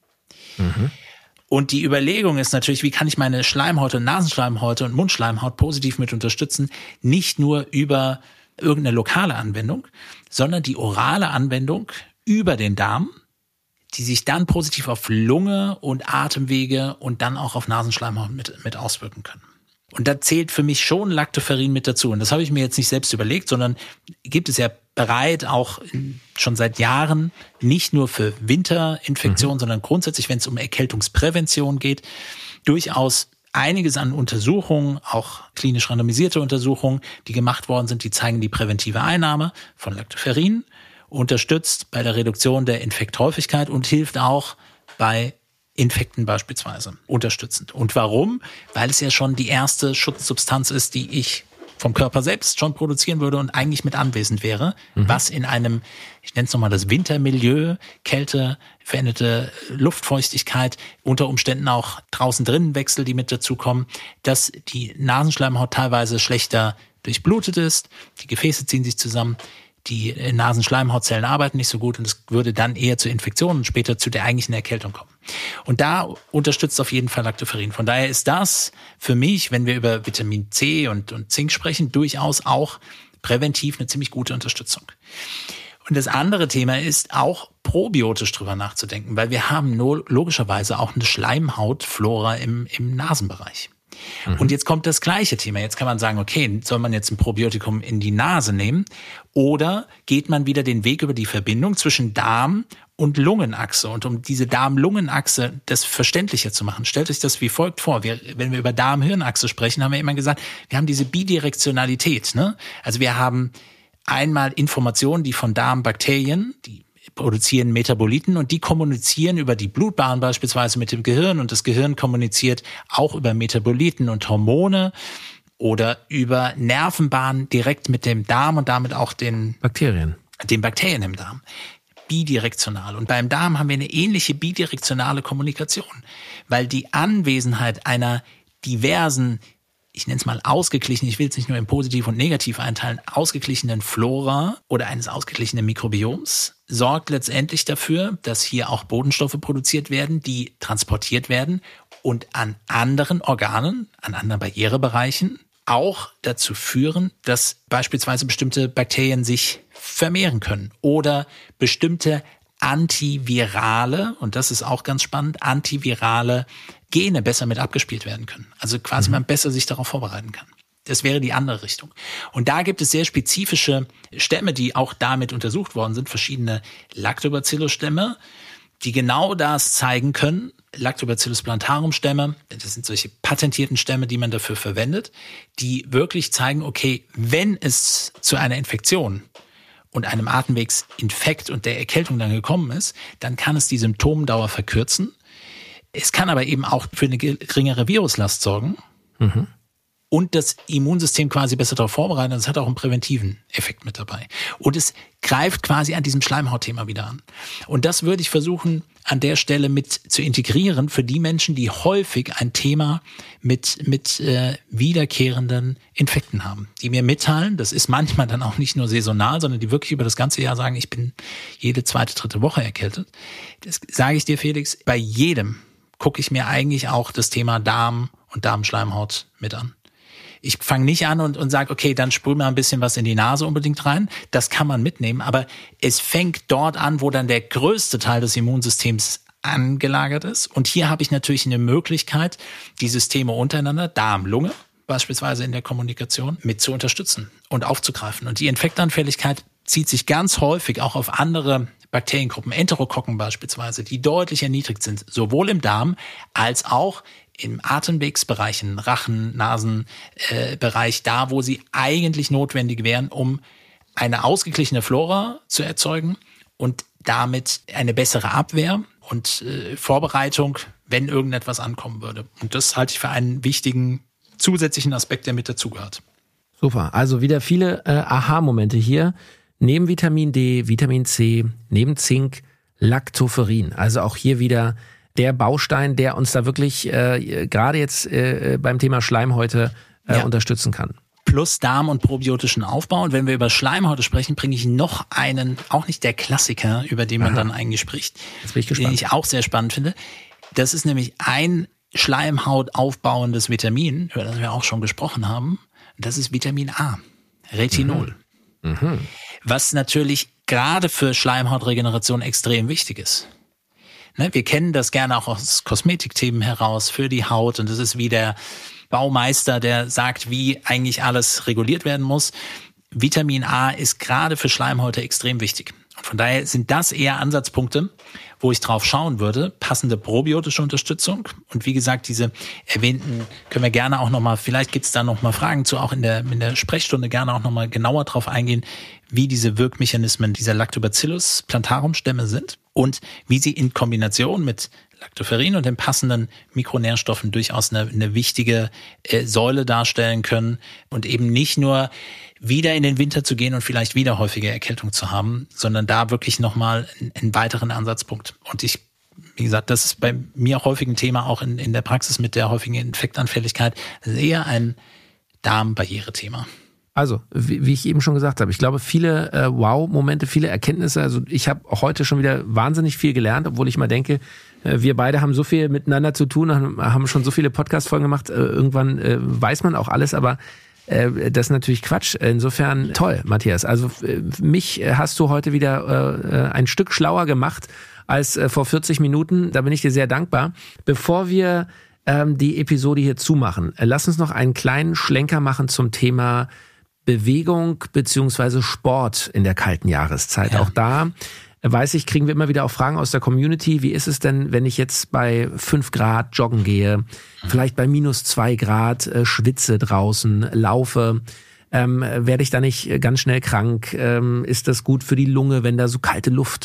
Und die Überlegung ist natürlich, wie kann ich meine Schleimhäute, Nasenschleimhäute und Mundschleimhaut positiv mit unterstützen? Nicht nur über irgendeine lokale Anwendung, sondern die orale Anwendung über den Darm, die sich dann positiv auf Lunge und Atemwege und dann auch auf Nasenschleimhaut mit auswirken können. Und da zählt für mich schon Lactoferrin mit dazu. Und das habe ich mir jetzt nicht selbst überlegt, sondern gibt es ja bereit, auch schon seit Jahren, nicht nur für Winterinfektionen, sondern grundsätzlich, wenn es um Erkältungsprävention geht, durchaus einiges an Untersuchungen, auch klinisch randomisierte Untersuchungen, die gemacht worden sind, die zeigen die präventive Einnahme von Lactoferrin, unterstützt bei der Reduktion der Infekthäufigkeit und hilft auch bei Infekten beispielsweise unterstützend. Und warum? Weil es ja schon die erste Schutzsubstanz ist, die ich vom Körper selbst schon produzieren würde und eigentlich mit anwesend wäre, was in einem, ich nenne es nochmal das Wintermilieu, Kälte, veränderte Luftfeuchtigkeit, unter Umständen auch draußen drinnen Wechsel, die mit dazukommen, dass die Nasenschleimhaut teilweise schlechter durchblutet ist, die Gefäße ziehen sich zusammen, die Nasenschleimhautzellen arbeiten nicht so gut und es würde dann eher zu Infektionen und später zu der eigentlichen Erkältung kommen. Und da unterstützt auf jeden Fall Lactoferrin. Von daher ist das für mich, wenn wir über Vitamin C und Zink sprechen, durchaus auch präventiv eine ziemlich gute Unterstützung. Und das andere Thema ist auch probiotisch drüber nachzudenken, weil wir haben logischerweise auch eine Schleimhautflora im Nasenbereich. Und jetzt kommt das gleiche Thema. Jetzt kann man sagen, okay, soll man jetzt ein Probiotikum in die Nase nehmen oder geht man wieder den Weg über die Verbindung zwischen Darm und Lungenachse? Und um diese Darm-Lungenachse das verständlicher zu machen, stellt euch das wie folgt vor. Wenn wir über Darm-Hirnachse sprechen, haben wir immer gesagt, wir haben diese Bidirektionalität, ne? Also wir haben einmal Informationen, die von Darmbakterien, die produzieren Metaboliten und die kommunizieren über die Blutbahn beispielsweise mit dem Gehirn und das Gehirn kommuniziert auch über Metaboliten und Hormone oder über Nervenbahnen direkt mit dem Darm und damit auch den Bakterien im Darm. Bidirektional. Und beim Darm haben wir eine ähnliche bidirektionale Kommunikation, weil die Anwesenheit einer diversen, ich nenne es mal ausgeglichen, ich will es nicht nur in positiv und negativ einteilen, ausgeglichenen Flora oder eines ausgeglichenen Mikrobioms sorgt letztendlich dafür, dass hier auch Botenstoffe produziert werden, die transportiert werden und an anderen Organen, an anderen Barrierebereichen auch dazu führen, dass beispielsweise bestimmte Bakterien sich vermehren können oder bestimmte antivirale, und das ist auch ganz spannend, antivirale Gene besser mit abgespielt werden können. Also quasi man besser sich darauf vorbereiten kann. Das wäre die andere Richtung. Und da gibt es sehr spezifische Stämme, die auch damit untersucht worden sind, verschiedene Lactobacillus-Stämme, die genau das zeigen können. Lactobacillus plantarum-Stämme, das sind solche patentierten Stämme, die man dafür verwendet, die wirklich zeigen, okay, wenn es zu einer Infektion und einem Atemwegsinfekt und der Erkältung dann gekommen ist, dann kann es die Symptomdauer verkürzen. Es kann aber eben auch für eine geringere Viruslast sorgen und das Immunsystem quasi besser darauf vorbereiten. Das hat auch einen präventiven Effekt mit dabei. Und es greift quasi an diesem Schleimhautthema wieder an. Und das würde ich versuchen, an der Stelle mit zu integrieren für die Menschen, die häufig ein Thema mit wiederkehrenden Infekten haben. Die mir mitteilen, das ist manchmal dann auch nicht nur saisonal, sondern die wirklich über das ganze Jahr sagen, ich bin jede zweite, dritte Woche erkältet. Das sage ich dir, Felix, bei jedem gucke ich mir eigentlich auch das Thema Darm und Darmschleimhaut mit an. Ich fange nicht an und sage, okay, dann sprüh mal ein bisschen was in die Nase unbedingt rein. Das kann man mitnehmen, aber es fängt dort an, wo dann der größte Teil des Immunsystems angelagert ist. Und hier habe ich natürlich eine Möglichkeit, die Systeme untereinander, Darm, Lunge beispielsweise in der Kommunikation, mit zu unterstützen und aufzugreifen. Und die Infektanfälligkeit zieht sich ganz häufig auch auf andere Bakteriengruppen, Enterokokken beispielsweise, die deutlich erniedrigt sind, sowohl im Darm als auch im Atemwegsbereich, im Rachen-, Nasenbereich, da wo sie eigentlich notwendig wären, um eine ausgeglichene Flora zu erzeugen und damit eine bessere Abwehr und Vorbereitung, wenn irgendetwas ankommen würde. Und das halte ich für einen wichtigen zusätzlichen Aspekt, der mit dazugehört. Super, also wieder viele Aha-Momente hier. Neben Vitamin D, Vitamin C, neben Zink, Lactoferrin. Also auch hier wieder der Baustein, der uns da wirklich gerade jetzt beim Thema Schleimhäute unterstützen kann. Plus Darm- und probiotischen Aufbau. Und wenn wir über Schleimhäute sprechen, bringe ich noch einen, auch nicht der Klassiker, über den man dann eigentlich spricht, jetzt bin ich gespannt, den ich auch sehr spannend finde. Das ist nämlich ein Schleimhaut aufbauendes Vitamin, über das wir auch schon gesprochen haben. Das ist Vitamin A, Retinol. Was natürlich gerade für Schleimhautregeneration extrem wichtig ist. Ne, wir kennen das gerne auch aus Kosmetikthemen heraus für die Haut und das ist wie der Baumeister, der sagt, wie eigentlich alles reguliert werden muss. Vitamin A ist gerade für Schleimhäute extrem wichtig. Und von daher sind das eher Ansatzpunkte, wo ich drauf schauen würde. Passende probiotische Unterstützung. Und wie gesagt, diese erwähnten können wir gerne auch nochmal, vielleicht gibt es da nochmal Fragen zu, auch in der Sprechstunde gerne auch nochmal genauer drauf eingehen, wie diese Wirkmechanismen dieser Lactobacillus plantarum Stämme sind und wie sie in Kombination mit Lactoferrin und den passenden Mikronährstoffen durchaus eine wichtige Säule darstellen können und eben nicht nur wieder in den Winter zu gehen und vielleicht wieder häufige Erkältung zu haben, sondern da wirklich nochmal einen weiteren Ansatzpunkt. Und wie gesagt, das ist bei mir auch häufig ein Thema, auch in der Praxis mit der häufigen Infektanfälligkeit, das ist eher ein Darmbarriere-Thema. Also, wie ich eben schon gesagt habe, ich glaube, viele Wow-Momente, viele Erkenntnisse. Also ich habe heute schon wieder wahnsinnig viel gelernt, obwohl ich mal denke, wir beide haben so viel miteinander zu tun, haben schon so viele Podcast-Folgen gemacht. Irgendwann weiß man auch alles, aber das ist natürlich Quatsch. Insofern toll, Matthias. Also mich hast du heute wieder ein Stück schlauer gemacht als vor 40 Minuten. Da bin ich dir sehr dankbar. Bevor wir die Episode hier zumachen, lass uns noch einen kleinen Schlenker machen zum Thema Bewegung beziehungsweise Sport in der kalten Jahreszeit. Ja. Auch da, weiß ich, kriegen wir immer wieder auch Fragen aus der Community. Wie ist es denn, wenn ich jetzt bei 5 Grad joggen gehe, vielleicht bei -2 Grad schwitze draußen, laufe? Werde ich da nicht ganz schnell krank? Ist das gut für die Lunge, wenn da so kalte Luft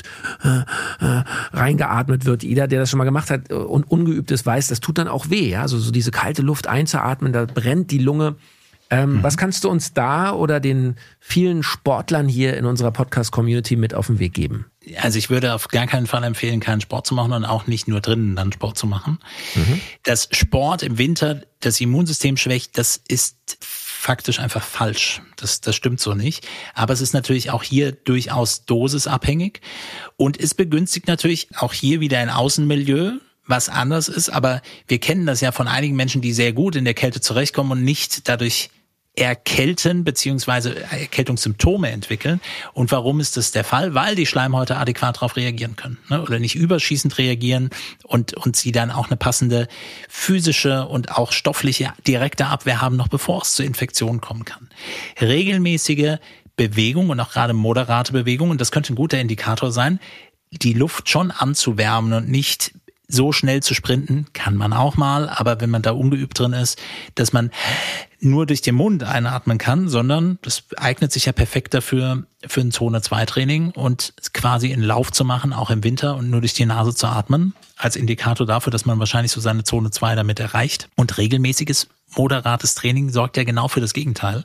reingeatmet wird? Jeder, der das schon mal gemacht hat und ungeübt ist, weiß, das tut dann auch weh. Ja? Also so diese kalte Luft einzuatmen, da brennt die Lunge. Was kannst du uns da oder den vielen Sportlern hier in unserer Podcast-Community mit auf den Weg geben? Also ich würde auf gar keinen Fall empfehlen, keinen Sport zu machen und auch nicht nur drinnen dann Sport zu machen. Dass Sport im Winter das Immunsystem schwächt, das ist faktisch einfach falsch. Das stimmt so nicht. Aber es ist natürlich auch hier durchaus dosisabhängig und es begünstigt natürlich auch hier wieder ein Außenmilieu, was anders ist. Aber wir kennen das ja von einigen Menschen, die sehr gut in der Kälte zurechtkommen und nicht dadurch erkälten bzw. Erkältungssymptome entwickeln. Und warum ist das der Fall? Weil die Schleimhäute adäquat darauf reagieren können, ne? Oder nicht überschießend reagieren und sie dann auch eine passende physische und auch stoffliche direkte Abwehr haben, noch bevor es zu Infektionen kommen kann. Regelmäßige Bewegung und auch gerade moderate Bewegung, und das könnte ein guter Indikator sein, die Luft schon anzuwärmen und nicht so schnell zu sprinten, kann man auch mal, aber wenn man da ungeübt drin ist, dass man nur durch den Mund einatmen kann, sondern das eignet sich ja perfekt dafür, für ein Zone-2-Training und quasi in Lauf zu machen, auch im Winter und nur durch die Nase zu atmen, als Indikator dafür, dass man wahrscheinlich so seine Zone 2 damit erreicht. Und regelmäßiges, moderates Training sorgt ja genau für das Gegenteil.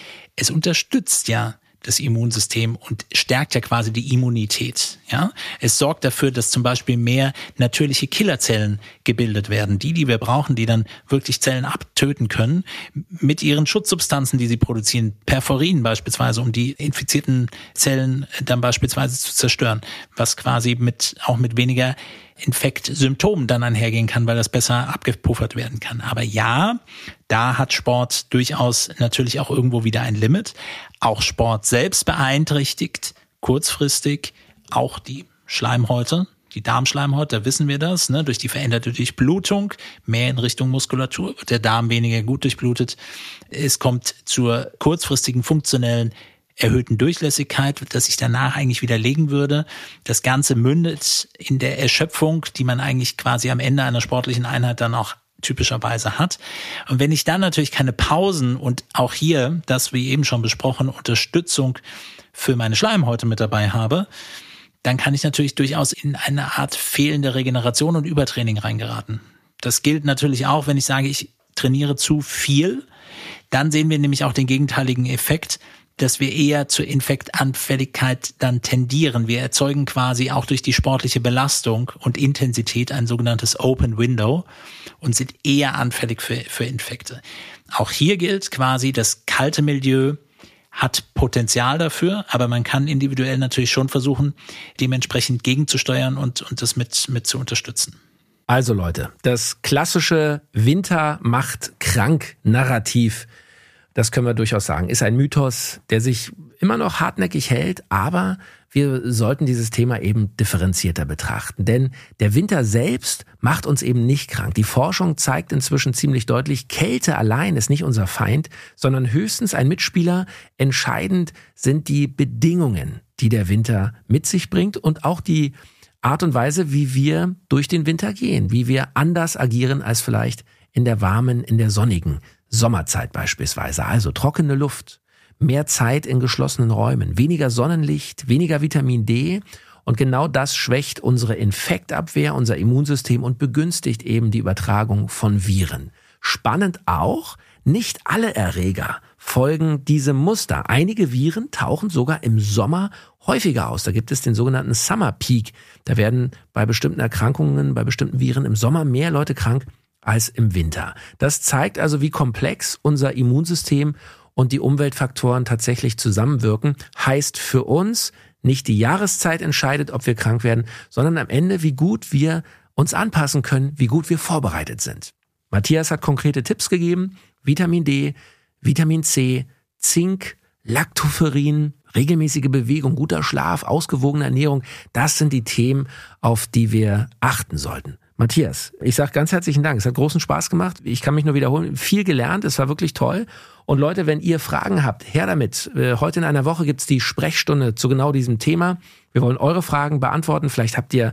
Es unterstützt ja das Immunsystem und stärkt ja quasi die Immunität. Ja, es sorgt dafür, dass zum Beispiel mehr natürliche Killerzellen gebildet werden, die wir brauchen, die dann wirklich Zellen abtöten können mit ihren Schutzsubstanzen, die sie produzieren, Perforin beispielsweise, um die infizierten Zellen dann beispielsweise zu zerstören, was quasi auch mit weniger Infektsymptomen dann einhergehen kann, weil das besser abgepuffert werden kann. Aber ja, da hat Sport durchaus natürlich auch irgendwo wieder ein Limit. Auch Sport selbst beeinträchtigt kurzfristig auch die Schleimhäute, die Darmschleimhaut, da wissen wir das, ne? Durch die veränderte Durchblutung, mehr in Richtung Muskulatur, wird der Darm weniger gut durchblutet. Es kommt zur kurzfristigen funktionellen erhöhten Durchlässigkeit, dass sich danach eigentlich widerlegen würde. Das Ganze mündet in der Erschöpfung, die man eigentlich quasi am Ende einer sportlichen Einheit dann auch typischerweise hat. Und wenn ich dann natürlich keine Pausen und auch hier, das wie eben schon besprochen, Unterstützung für meine Schleimhäute mit dabei habe, dann kann ich natürlich durchaus in eine Art fehlende Regeneration und Übertraining reingeraten. Das gilt natürlich auch, wenn ich sage, ich trainiere zu viel, dann sehen wir nämlich auch den gegenteiligen Effekt, dass wir eher zur Infektanfälligkeit dann tendieren. Wir erzeugen quasi auch durch die sportliche Belastung und Intensität ein sogenanntes Open Window und sind eher anfällig für Infekte. Auch hier gilt quasi, das kalte Milieu hat Potenzial dafür, aber man kann individuell natürlich schon versuchen, dementsprechend gegenzusteuern und das mit zu unterstützen. Also Leute, das klassische Winter macht krank Narrativ, das können wir durchaus sagen, ist ein Mythos, der sich immer noch hartnäckig hält, aber wir sollten dieses Thema eben differenzierter betrachten. Denn der Winter selbst macht uns eben nicht krank. Die Forschung zeigt inzwischen ziemlich deutlich, Kälte allein ist nicht unser Feind, sondern höchstens ein Mitspieler. Entscheidend sind die Bedingungen, die der Winter mit sich bringt und auch die Art und Weise, wie wir durch den Winter gehen, wie wir anders agieren als vielleicht in der warmen, in der sonnigen Sommerzeit beispielsweise. Also trockene Luft, mehr Zeit in geschlossenen Räumen, weniger Sonnenlicht, weniger Vitamin D und genau das schwächt unsere Infektabwehr, unser Immunsystem und begünstigt eben die Übertragung von Viren. Spannend auch, nicht alle Erreger folgen diesem Muster. Einige Viren tauchen sogar im Sommer häufiger aus. Da gibt es den sogenannten Summer Peak. Da werden bei bestimmten Erkrankungen, bei bestimmten Viren im Sommer mehr Leute krank als im Winter. Das zeigt also, wie komplex unser Immunsystem und die Umweltfaktoren tatsächlich zusammenwirken. Heißt für uns, nicht die Jahreszeit entscheidet, ob wir krank werden, sondern am Ende, wie gut wir uns anpassen können, wie gut wir vorbereitet sind. Matthias hat konkrete Tipps gegeben. Vitamin D, Vitamin C, Zink, Lactoferrin, regelmäßige Bewegung, guter Schlaf, ausgewogene Ernährung. Das sind die Themen, auf die wir achten sollten. Matthias, ich sage ganz herzlichen Dank. Es hat großen Spaß gemacht. Ich kann mich nur wiederholen. Viel gelernt. Es war wirklich toll. Und Leute, wenn ihr Fragen habt, her damit. Heute in einer Woche gibt's die Sprechstunde zu genau diesem Thema. Wir wollen eure Fragen beantworten. Vielleicht habt ihr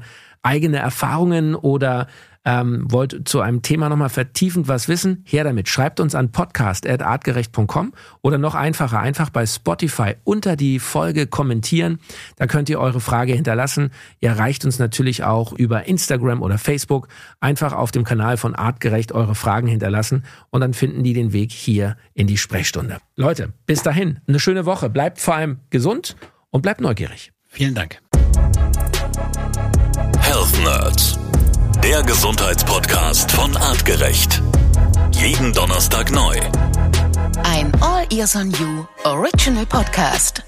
eigene Erfahrungen oder wollt zu einem Thema nochmal vertiefend was wissen, her damit. Schreibt uns an podcast@artgerecht.com oder noch einfacher, einfach bei Spotify unter die Folge kommentieren. Da könnt ihr eure Frage hinterlassen. Ihr erreicht uns natürlich auch über Instagram oder Facebook. Einfach auf dem Kanal von Artgerecht eure Fragen hinterlassen und dann finden die den Weg hier in die Sprechstunde. Leute, bis dahin, eine schöne Woche. Bleibt vor allem gesund und bleibt neugierig. Vielen Dank. Health Nerds, der Gesundheitspodcast von Artgerecht. Jeden Donnerstag neu. Ein All Ears on You Original Podcast.